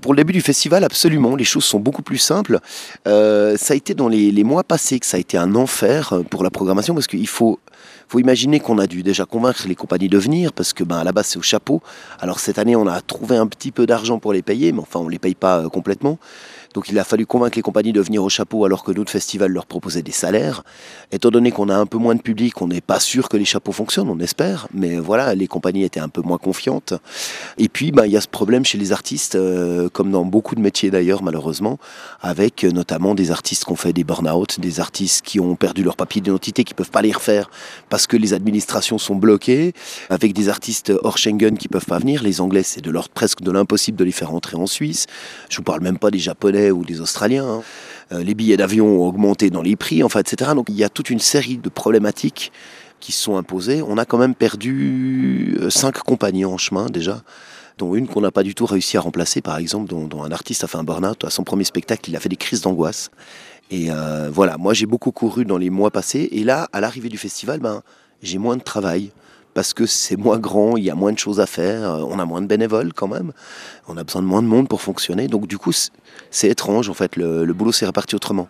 Pour le début du festival, absolument, les choses sont beaucoup plus simples. Ça a été dans les mois passés que ça a été un enfer pour la programmation, parce qu'il faut imaginer qu'on a dû déjà convaincre les compagnies de venir, parce que à la base c'est au chapeau. Alors cette année on a trouvé un petit peu d'argent pour les payer, mais enfin on ne les paye pas complètement. Donc il a fallu convaincre les compagnies de venir au chapeau alors que d'autres festivals leur proposaient des salaires. Étant donné qu'on a un peu moins de public, on n'est pas sûr que les chapeaux fonctionnent, on espère. Mais voilà, les compagnies étaient un peu moins confiantes. Et puis il y a ce problème chez les artistes, comme dans beaucoup de métiers d'ailleurs malheureusement, avec notamment des artistes qui ont fait des burn-out, des artistes qui ont perdu leur papier d'identité, qui ne peuvent pas les refaire parce que les administrations sont bloquées, avec des artistes hors Schengen qui ne peuvent pas venir. Les Anglais, c'est de l'ordre presque de l'impossible de les faire rentrer en Suisse. Je ne vous parle même pas des Japonais ou des Australiens. Les billets d'avion ont augmenté dans les prix, enfin, etc. Donc il y a toute une série de problématiques qui se sont imposées. On a quand même perdu 5 compagnies en chemin déjà, dont une qu'on n'a pas du tout réussi à remplacer, par exemple, dont un artiste a fait un burn-out. À son premier spectacle, il a fait des crises d'angoisse. Et voilà, moi j'ai beaucoup couru dans les mois passés. Et là, à l'arrivée du festival, j'ai moins de travail. Parce que c'est moins grand, il y a moins de choses à faire, on a moins de bénévoles quand même, on a besoin de moins de monde pour fonctionner. Donc du coup, c'est étrange en fait, le boulot s'est réparti autrement.